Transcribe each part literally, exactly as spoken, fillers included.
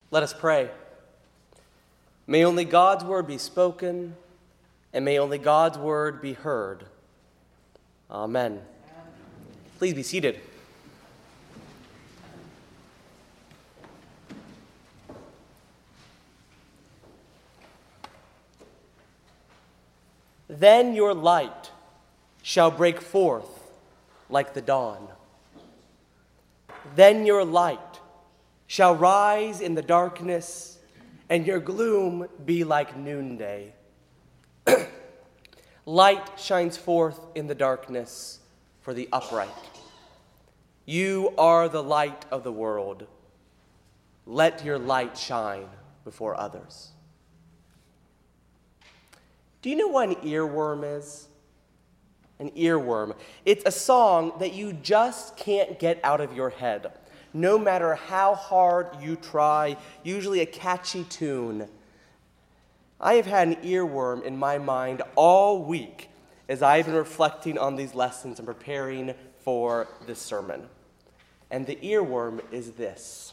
Let us pray. May only God's word be spoken, and may only God's word be heard. Amen. Please be seated. Then your light shall break forth like the dawn. Then your light shall rise in the darkness, and your gloom be like noonday. Light shines forth in the darkness for the upright. You are the light of the world. Let your light shine before others. Do you know what an earworm is? An earworm. It's a song that you just can't get out of your head, no matter how hard you try, usually a catchy tune. I have had an earworm in my mind all week as I've been reflecting on these lessons and preparing for this sermon. And the earworm is this.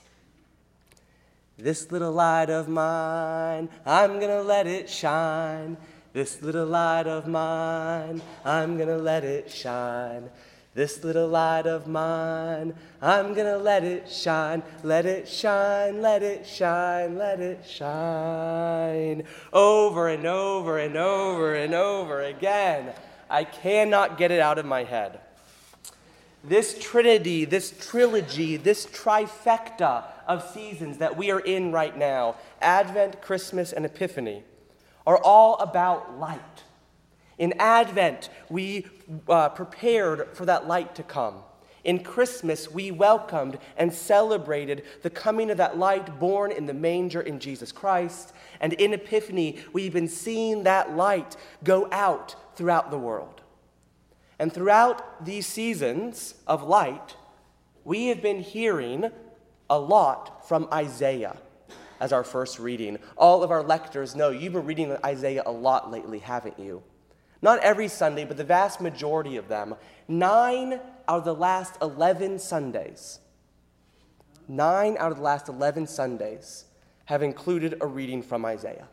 This little light of mine, I'm gonna let it shine. This little light of mine, I'm gonna let it shine. This little light of mine, I'm gonna let it shine. Let it shine, let it shine, let it shine. Over and over and over and over again. I cannot get it out of my head. This trinity, this trilogy, this trifecta of seasons that we are in right now, Advent, Christmas, and Epiphany, are all about light. In Advent, we uh, prepared for that light to come. In Christmas, we welcomed and celebrated the coming of that light born in the manger in Jesus Christ. And in Epiphany, we've been seeing that light go out throughout the world. And throughout these seasons of light, we have been hearing a lot from Isaiah as our first reading. All of our lectors know you've been reading Isaiah a lot lately, haven't you? Not every Sunday, but the vast majority of them. Nine out of the last eleven Sundays, nine out of the last eleven Sundays have included a reading from Isaiah.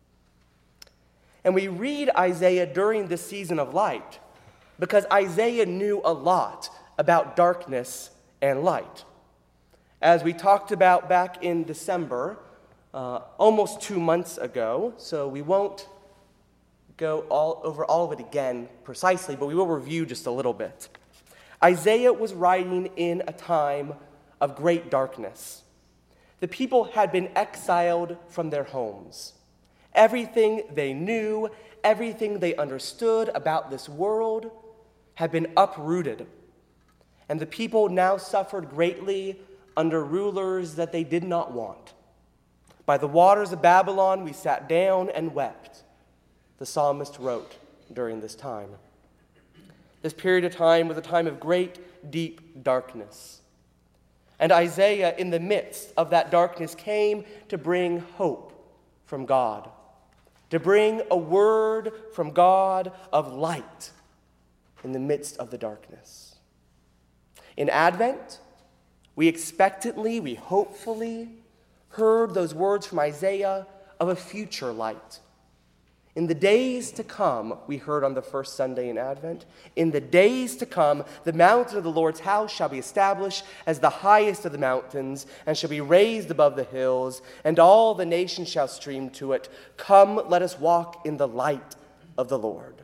And we read Isaiah during this season of light because Isaiah knew a lot about darkness and light. As we talked about back in December, uh, almost two months ago, so we won't go all over all of it again precisely, but we will review just a little bit. Isaiah was writing in a time of great darkness. The people had been exiled from their homes. Everything they knew, everything they understood about this world had been uprooted. And the people now suffered greatly under rulers that they did not want. By the waters of Babylon, we sat down and wept, the psalmist wrote during this time. This period of time was a time of great, deep darkness. And Isaiah, in the midst of that darkness, came to bring hope from God, to bring a word from God of light in the midst of the darkness. In Advent, we expectantly, we hopefully heard those words from Isaiah of a future light. In the days to come, we heard on the first Sunday in Advent, in the days to come, the mountain of the Lord's house shall be established as the highest of the mountains, and shall be raised above the hills, and all the nations shall stream to it. Come, let us walk in the light of the Lord.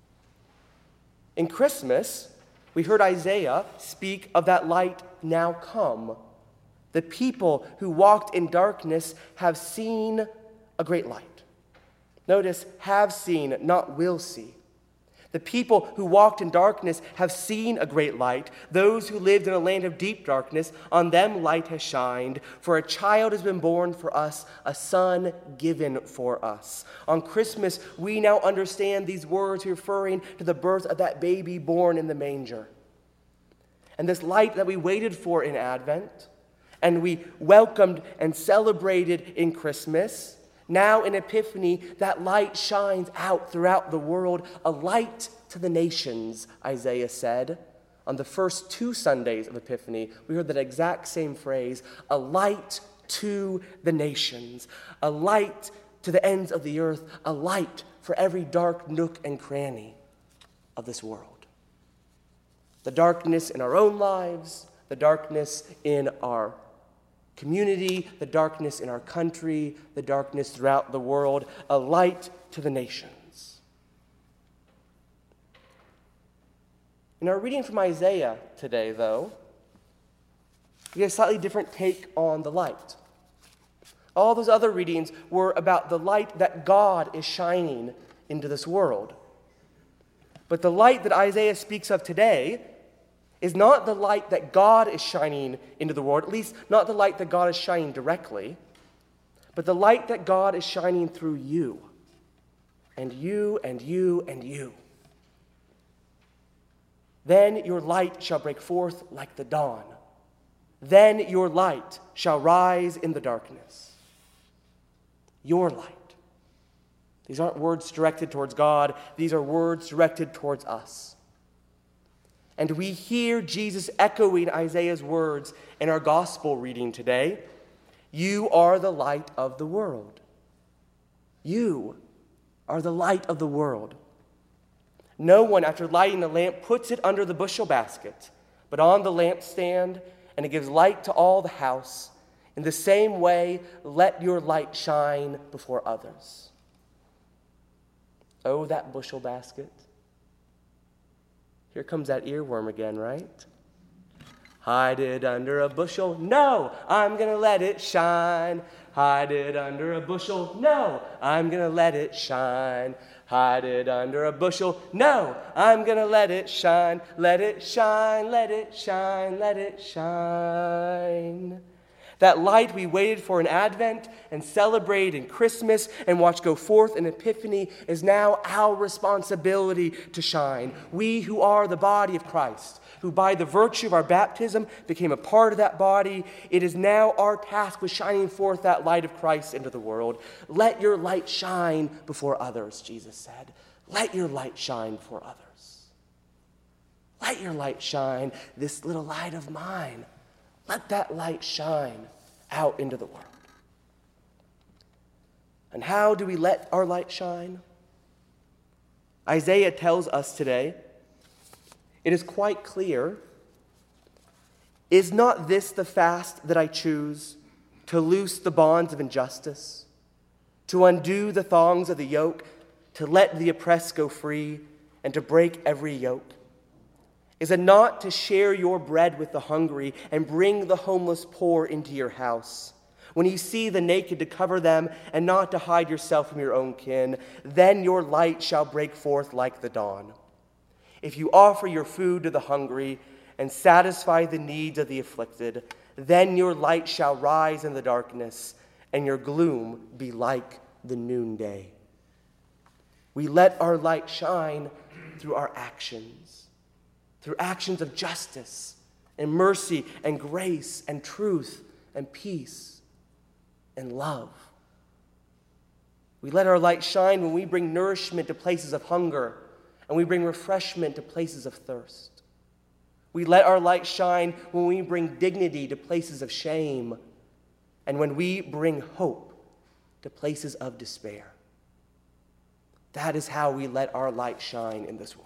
In Christmas, we heard Isaiah speak of that light now come. The people who walked in darkness have seen a great light. Notice, have seen, not will see. The people who walked in darkness have seen a great light. Those who lived in a land of deep darkness, on them light has shined. For a child has been born for us, a son given for us. On Christmas, we now understand these words referring to the birth of that baby born in the manger. And this light that we waited for in Advent, and we welcomed and celebrated in Christmas, now in Epiphany, that light shines out throughout the world, a light to the nations, Isaiah said. On the first two Sundays of Epiphany, we heard that exact same phrase, a light to the nations, a light to the ends of the earth, a light for every dark nook and cranny of this world. The darkness in our own lives, the darkness in our community, the darkness in our country, the darkness throughout the world, a light to the nations. In our reading from Isaiah today, though, we get a slightly different take on the light. All those other readings were about the light that God is shining into this world. But the light that Isaiah speaks of today is not the light that God is shining into the world, at least not the light that God is shining directly, but the light that God is shining through you, and you, and you, and you. Then your light shall break forth like the dawn. Then your light shall rise in the darkness. Your light. These aren't words directed towards God. These are words directed towards us. And we hear Jesus echoing Isaiah's words in our gospel reading today. You are the light of the world. You are the light of the world. No one, after lighting a lamp, puts it under the bushel basket, but on the lampstand, and it gives light to all the house. In the same way, let your light shine before others. Oh, that bushel basket. Here comes that earworm again, right? Hide it under a bushel. No, I'm going to let it shine. Hide it under a bushel. No, I'm going to let it shine. Hide it under a bushel. No, I'm going to let it shine. Let it shine, let it shine, let it shine. That light we waited for in Advent and celebrate in Christmas and watch go forth in Epiphany is now our responsibility to shine. We who are the body of Christ, who by the virtue of our baptism became a part of that body, it is now our task with shining forth that light of Christ into the world. Let your light shine before others, Jesus said. Let your light shine before others. Let your light shine, this little light of mine. Let that light shine out into the world. And how do we let our light shine? Isaiah tells us today, it is quite clear, is not this the fast that I choose, to loose the bonds of injustice, to undo the thongs of the yoke, to let the oppressed go free, and to break every yoke? Is it not to share your bread with the hungry and bring the homeless poor into your house? When you see the naked, to cover them and not to hide yourself from your own kin, then your light shall break forth like the dawn. If you offer your food to the hungry and satisfy the needs of the afflicted, then your light shall rise in the darkness and your gloom be like the noonday. We let our light shine through our actions. Through actions of justice and mercy and grace and truth and peace and love. We let our light shine when we bring nourishment to places of hunger and we bring refreshment to places of thirst. We let our light shine when we bring dignity to places of shame and when we bring hope to places of despair. That is how we let our light shine in this world.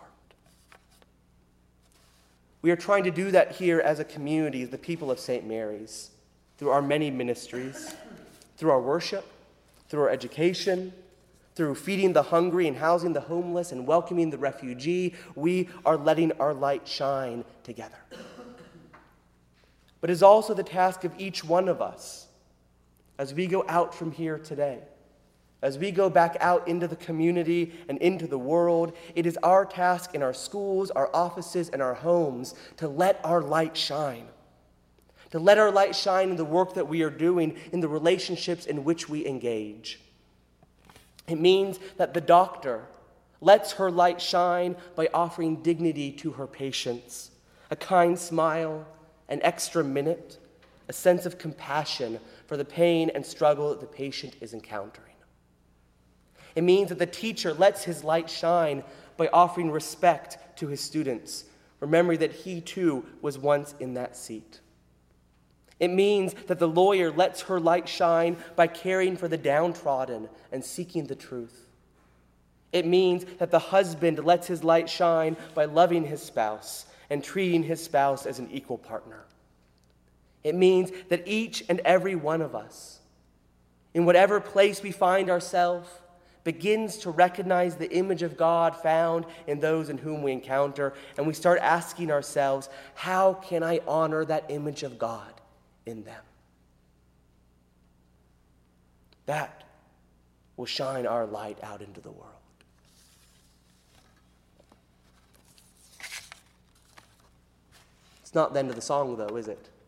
We are trying to do that here as a community, the people of Saint Mary's, through our many ministries, through our worship, through our education, through feeding the hungry and housing the homeless and welcoming the refugee. We are letting our light shine together. But it is also the task of each one of us as we go out from here today. As we go back out into the community and into the world, it is our task in our schools, our offices, and our homes to let our light shine. To let our light shine in the work that we are doing, in the relationships in which we engage. It means that the doctor lets her light shine by offering dignity to her patients, a kind smile, an extra minute, a sense of compassion for the pain and struggle that the patient is encountering. It means that the teacher lets his light shine by offering respect to his students, remembering that he too was once in that seat. It means that the lawyer lets her light shine by caring for the downtrodden and seeking the truth. It means that the husband lets his light shine by loving his spouse and treating his spouse as an equal partner. It means that each and every one of us, in whatever place we find ourselves, begins to recognize the image of God found in those in whom we encounter, and we start asking ourselves, how can I honor that image of God in them? That will shine our light out into the world. It's not the end of the song, though, is it?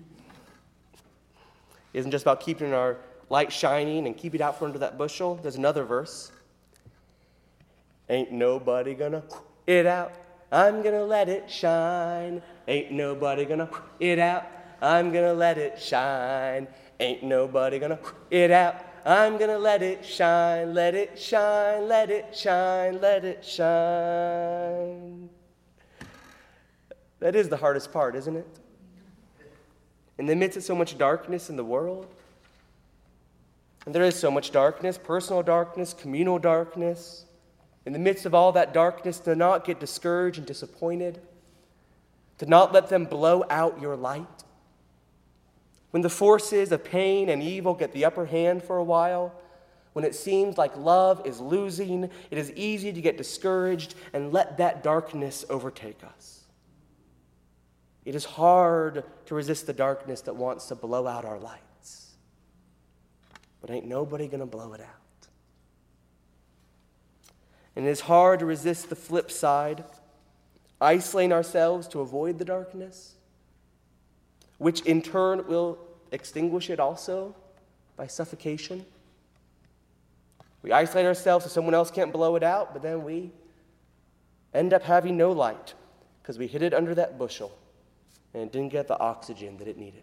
It isn't just about keeping our light shining and keep it out from under that bushel. There's another verse. Ain't nobody gonna it out. I'm gonna let it shine. Ain't nobody gonna it out. I'm gonna let it shine. Ain't nobody gonna it out. I'm gonna let it shine. Let it shine. Let it shine. Let it shine. That is the hardest part, isn't it? In the midst of so much darkness in the world, and there is so much darkness, personal darkness, communal darkness. In the midst of all that darkness, to not get discouraged and disappointed, to not let them blow out your light. When the forces of pain and evil get the upper hand for a while, when it seems like love is losing, it is easy to get discouraged and let that darkness overtake us. It is hard to resist the darkness that wants to blow out our light. But ain't nobody going to blow it out. And it is hard to resist the flip side, isolating ourselves to avoid the darkness, which in turn will extinguish it also by suffocation. We isolate ourselves so someone else can't blow it out, but then we end up having no light because we hid it under that bushel and it didn't get the oxygen that it needed.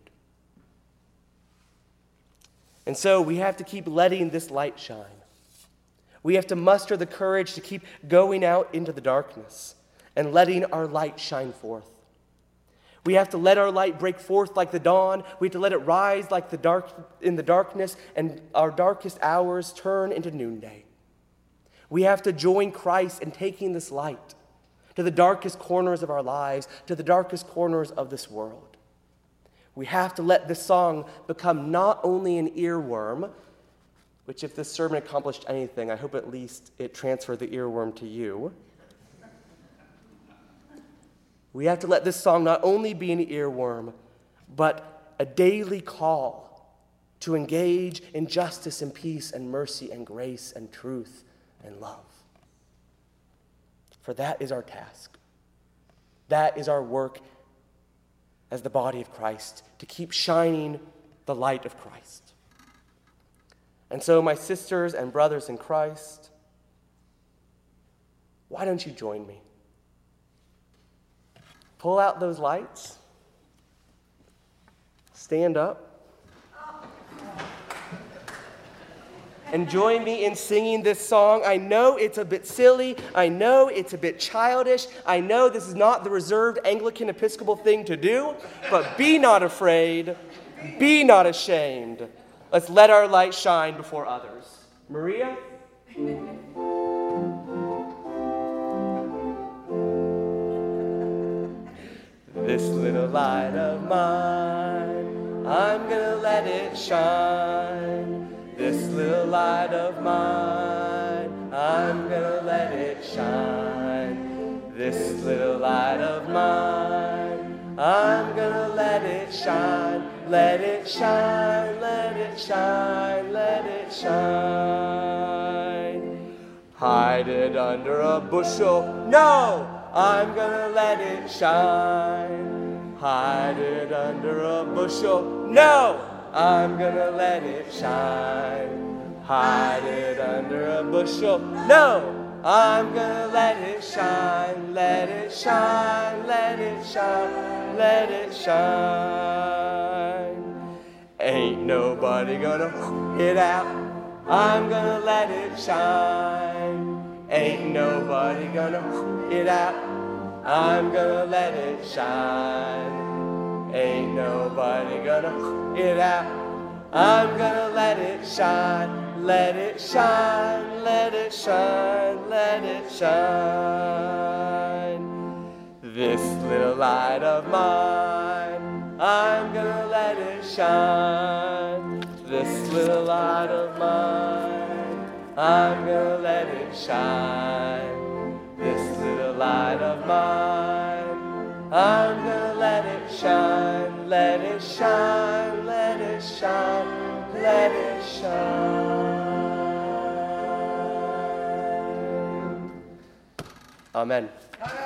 And so we have to keep letting this light shine. We have to muster the courage to keep going out into the darkness and letting our light shine forth. We have to let our light break forth like the dawn. We have to let it rise like the dark in the darkness, and our darkest hours turn into noonday. We have to join Christ in taking this light to the darkest corners of our lives, to the darkest corners of this world. We have to let this song become not only an earworm, which if this sermon accomplished anything, I hope at least it transferred the earworm to you. We have to let this song not only be an earworm, but a daily call to engage in justice and peace and mercy and grace and truth and love. For that is our task. That is our work as the body of Christ, to keep shining the light of Christ. And so, my sisters and brothers in Christ, why don't you join me? Pull out those lights, stand up, and join me in singing this song. I know it's a bit silly. I know it's a bit childish. I know this is not the reserved Anglican Episcopal thing to do, but be not afraid. Be not ashamed. Let's let our light shine before others. Maria? This little light of mine, I'm gonna let it shine. This little light of mine, I'm gonna let it shine. This little light of mine, I'm gonna let it shine. Let it shine, let it shine, let it shine. Hide it under a bushel, no! I'm gonna let it shine. Hide it under a bushel, no! I'm gonna let it shine. Hide it under a bushel. No! I'm gonna let it shine. Let it shine. Let it shine. Let it shine. Ain't nobody gonna it out. I'm gonna let it shine. Ain't nobody gonna it out. I'm gonna let it shine. Ain't nobody gonna put it out. I'm gonna let it shine, let it shine, let it shine, let it shine. This little light of mine, I'm gonna let it shine. This little light of mine, I'm gonna let it shine. This little light of mine, I'm gonna let it shine, let it shine, let it shine, let it shine. Amen.